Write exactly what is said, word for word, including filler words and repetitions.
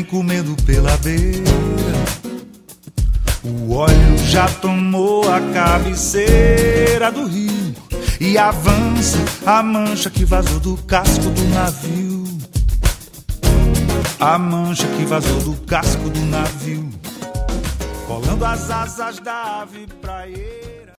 comendo pela beira. O óleo já tomou a cabeceira do rio e avança a mancha que vazou do casco do navio. A mancha que vazou do casco do navio, colando as asas da ave pra ele.